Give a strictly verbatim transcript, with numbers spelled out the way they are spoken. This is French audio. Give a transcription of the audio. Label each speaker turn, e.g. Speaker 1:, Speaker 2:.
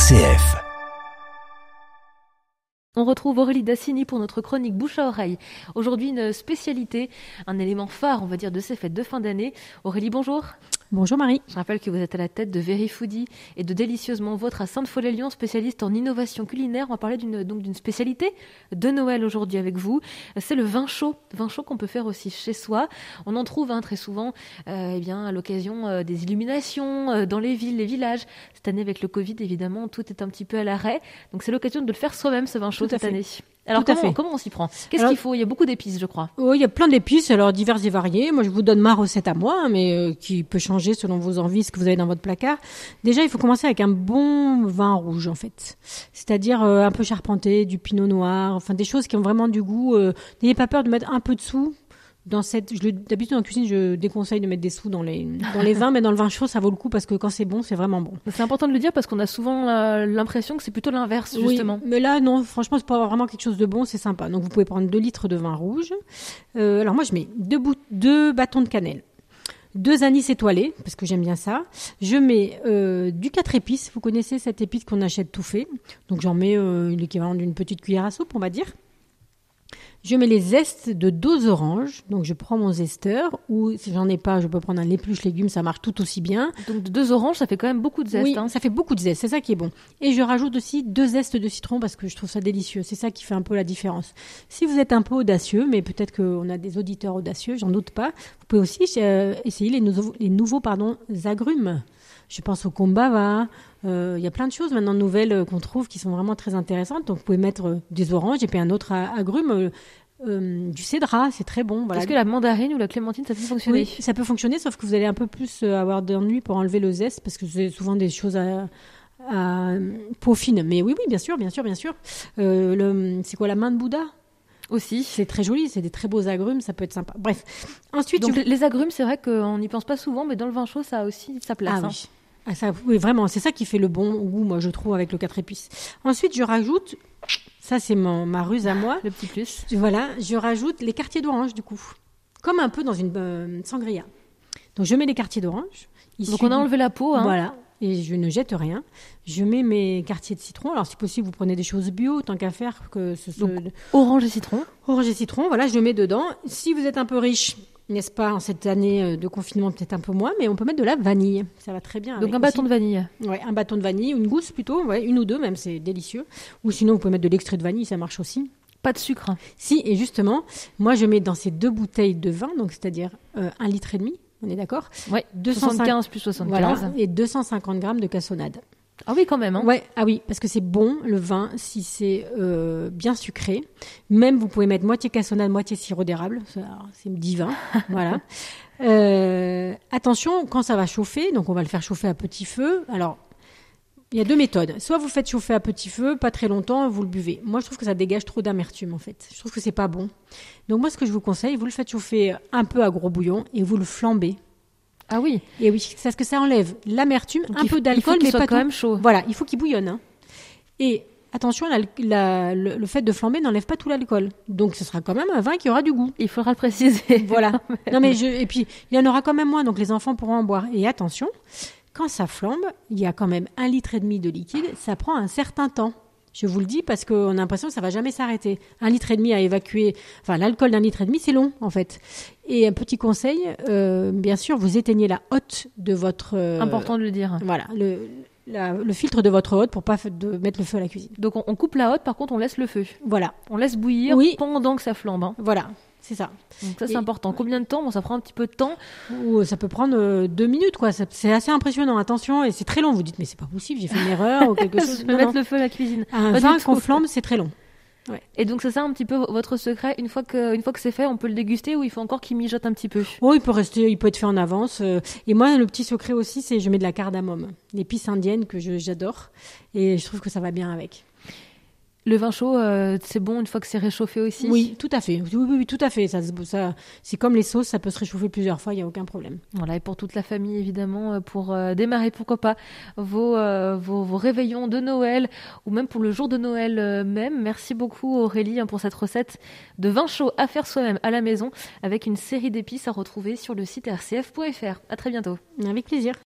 Speaker 1: C F.
Speaker 2: On retrouve Aurélie Dassini pour notre chronique bouche à oreille. Aujourd'hui, une spécialité, un élément phare, on va dire, de ces fêtes de fin d'année. Aurélie, bonjour.
Speaker 3: Bonjour Marie.
Speaker 2: Je rappelle que vous êtes à la tête de Verifoodie et de Délicieusement Vôtre à Sainte-Foy-lès-Lyon, spécialiste en innovation culinaire. On va parler d'une, donc d'une spécialité de Noël aujourd'hui avec vous. C'est le vin chaud. Vin chaud qu'on peut faire aussi chez soi. On en trouve hein, très souvent euh, eh bien, à l'occasion euh, des illuminations euh, dans les villes, les villages. Cette année avec le Covid, évidemment, tout est un petit peu à l'arrêt. Donc c'est l'occasion de le faire soi-même, ce vin chaud,
Speaker 3: Tout à
Speaker 2: cette
Speaker 3: fait.
Speaker 2: année. Alors
Speaker 3: Tout à
Speaker 2: comment,
Speaker 3: fait.
Speaker 2: comment on s'y prend? Qu'est-ce
Speaker 3: Alors-
Speaker 2: qu'il faut? Il y a beaucoup d'épices, je crois.
Speaker 3: Oh, il y a plein d'épices, alors diverses et variées. Moi, je vous donne ma recette à moi, mais euh, qui peut changer selon vos envies, ce que vous avez dans votre placard. Déjà, il faut commencer avec un bon vin rouge, en fait. C'est-à-dire euh, un peu charpenté, du pinot noir, enfin des choses qui ont vraiment du goût. Euh, n'ayez pas peur de mettre un peu de sous. Dans cette, je le, d'habitude en cuisine, je déconseille de mettre des sous dans les dans les vins, mais dans le vin chaud, ça vaut le coup parce que quand c'est bon, c'est vraiment bon.
Speaker 2: C'est important de le dire parce qu'on a souvent euh, l'impression que c'est plutôt l'inverse, justement.
Speaker 3: Oui, mais là, non, franchement, c'est pour avoir vraiment quelque chose de bon, c'est sympa. Donc, vous pouvez prendre deux litres de vin rouge. Euh, alors, moi, je mets deux, bout- deux bâtons de cannelle, deux anis étoilés, parce que j'aime bien ça. Je mets euh, du quatre épices. Vous connaissez cette épice qu'on achète tout fait. Donc, j'en mets euh, l'équivalent d'une petite cuillère à soupe, on va dire. Je mets les zestes de deux oranges. Donc, je prends mon zesteur, ou si j'en ai pas, je peux prendre un épluche légumes, ça marche tout aussi bien.
Speaker 2: Donc deux oranges, ça fait quand même beaucoup de zeste.
Speaker 3: Oui,
Speaker 2: hein.
Speaker 3: ça fait beaucoup de zeste, c'est ça qui est bon. Et je rajoute aussi deux zestes de citron parce que je trouve ça délicieux. C'est ça qui fait un peu la différence. Si vous êtes un peu audacieux, mais peut-être qu'on a des auditeurs audacieux, j'en doute pas, vous pouvez aussi euh, essayer les nouveaux, les nouveaux pardon, agrumes. Je pense au kombava. Euh, Il y a plein de choses maintenant nouvelles euh, qu'on trouve qui sont vraiment très intéressantes. Donc vous pouvez mettre euh, des oranges et puis un autre a- agrume, euh, euh, du cédrat, c'est très bon. Voilà.
Speaker 2: Est-ce que la mandarine ou la clémentine, ça peut fonctionner?
Speaker 3: Oui, ça peut fonctionner, sauf que vous allez un peu plus euh, avoir d'ennui pour enlever le zeste, parce que c'est souvent des choses à, à peau fine. Mais oui, oui, bien sûr, bien sûr, bien sûr. Euh, le, c'est quoi, la main de Bouddha?
Speaker 2: Aussi.
Speaker 3: C'est très joli, c'est des très beaux agrumes, ça peut être sympa. Bref. Ensuite,
Speaker 2: Donc
Speaker 3: je-
Speaker 2: les agrumes, c'est vrai qu'on n'y pense pas souvent, mais dans le vin chaud, ça a aussi sa place.
Speaker 3: Ah
Speaker 2: hein.
Speaker 3: oui. Ah, ça, oui, vraiment, c'est ça qui fait le bon goût, moi, je trouve, avec le quatre épices. Ensuite, je rajoute, ça c'est mon, ma ruse à moi,
Speaker 2: Le petit plus.
Speaker 3: voilà, je rajoute les quartiers d'orange, du coup. Comme un peu dans une euh, sangria. Donc, je mets les quartiers d'orange. issus
Speaker 2: Donc on a
Speaker 3: du-
Speaker 2: enlevé la peau. Hein.
Speaker 3: Voilà, et je ne jette rien. Je mets mes quartiers de citron. Alors, si possible, vous prenez des choses bio, tant qu'à faire que ce soit
Speaker 2: Donc, Orange et citron.
Speaker 3: orange et citron. Voilà, je le mets dedans. Si vous êtes un peu riche, n'est-ce pas, en cette année euh, de confinement, peut-être un peu moins, mais on peut mettre de la vanille. Ça va très bien.
Speaker 2: Donc
Speaker 3: avec
Speaker 2: un bâton
Speaker 3: aussi.
Speaker 2: de vanille.
Speaker 3: Ouais, un bâton de vanille, une gousse plutôt, ouais, une ou deux même, c'est délicieux. Ou sinon, vous pouvez mettre de l'extrait de vanille, ça marche aussi.
Speaker 2: Pas de sucre.
Speaker 3: Si, et justement, moi, je mets dans ces deux bouteilles de vin, donc c'est-à-dire euh, un litre et demi, on est d'accord,
Speaker 2: Ouais.
Speaker 3: deux cent cinquante
Speaker 2: soixante-quinze plus soixante-quinze.
Speaker 3: voilà, et deux cent cinquante grammes de cassonade.
Speaker 2: Ah oui, quand même. Hein.
Speaker 3: Ouais, ah oui, parce que c'est bon le vin si c'est euh, bien sucré. Même vous pouvez mettre moitié cassonade, moitié sirop d'érable, Ça, alors, c'est divin. Voilà. Euh, attention, quand ça va chauffer, donc on va le faire chauffer à petit feu. Alors, il y a deux méthodes. Soit vous faites chauffer à petit feu, pas très longtemps, et vous le buvez. Moi, je trouve que ça dégage trop d'amertume en fait. Je trouve que c'est pas bon. Donc moi, ce que je vous conseille, vous le faites chauffer un peu à gros bouillon et vous le flambez.
Speaker 2: Ah oui.
Speaker 3: Et oui, c'est parce que ça enlève l'amertume,
Speaker 2: Donc
Speaker 3: un
Speaker 2: il faut-
Speaker 3: peu
Speaker 2: il faut
Speaker 3: d'alcool,
Speaker 2: qu'il
Speaker 3: mais
Speaker 2: soit
Speaker 3: pas
Speaker 2: quand
Speaker 3: tout.
Speaker 2: même chaud.
Speaker 3: Voilà, il faut qu'il bouillonne. hein. Et attention, la- la- le, le fait de flamber n'enlève pas tout l'alcool. Donc ce sera quand même un vin qui aura du goût.
Speaker 2: Il faudra le préciser.
Speaker 3: Voilà. Non mais je, et puis il y en aura quand même moins, donc les enfants pourront en boire. Et attention, quand ça flambe, il y a quand même un litre et demi de liquide. Ça prend un certain temps. Je vous le dis parce qu'on a l'impression que ça va jamais s'arrêter. Un litre et demi à évacuer, enfin l'alcool d'un litre et demi, c'est long en fait. Et un petit conseil, euh, bien sûr, vous éteignez la hotte de votre. euh,
Speaker 2: Important de le dire.
Speaker 3: Voilà, le, la- le filtre de votre hotte pour pas f- de mettre le feu à la cuisine.
Speaker 2: Donc on, on coupe la hotte, par contre on laisse le feu.
Speaker 3: Voilà,
Speaker 2: On laisse bouillir
Speaker 3: Oui.
Speaker 2: pendant que ça flambe. hein.
Speaker 3: voilà, c'est ça.
Speaker 2: Donc ça c'est
Speaker 3: Et-
Speaker 2: important. Combien de temps? Bon, ça prend un petit peu de temps.
Speaker 3: Ou ça peut prendre euh, deux minutes, quoi. Ça- C'est assez impressionnant. Attention, et c'est très long. Vous dites, mais c'est pas possible, j'ai fait une erreur ou quelque chose.
Speaker 2: Je peux
Speaker 3: Non,
Speaker 2: mettre
Speaker 3: non.
Speaker 2: le feu à la cuisine.
Speaker 3: Un
Speaker 2: Pas
Speaker 3: vin
Speaker 2: du
Speaker 3: qu'on
Speaker 2: tout.
Speaker 3: flambe, c'est très long.
Speaker 2: Et donc c'est ça un petit peu votre secret. Une fois que, une fois que c'est fait, on peut le déguster ou il faut encore qu'il mijote un petit peu.
Speaker 3: Oh, il peut rester, il peut être fait en avance. euh, Et moi, le petit secret aussi, c'est je mets de la cardamome, l'épice indienne que je- j'adore, et je trouve que ça va bien avec.
Speaker 2: Le vin chaud, euh, c'est bon une fois que c'est réchauffé aussi.
Speaker 3: Oui, tout à fait. Oui, oui, oui, tout à fait. Ça, se- ça, c'est comme les sauces, ça peut se réchauffer plusieurs fois, il n'y a aucun problème.
Speaker 2: Voilà, et pour toute la famille, évidemment, euh, pour euh, démarrer, pourquoi pas, vos, euh, vos, vos réveillons de Noël, ou même pour le jour de Noël euh, même. Merci beaucoup Aurélie hein, pour cette recette de vin chaud à faire soi-même à la maison, avec une série d'épices à retrouver sur le site r c f point f r. À très bientôt.
Speaker 3: Avec plaisir.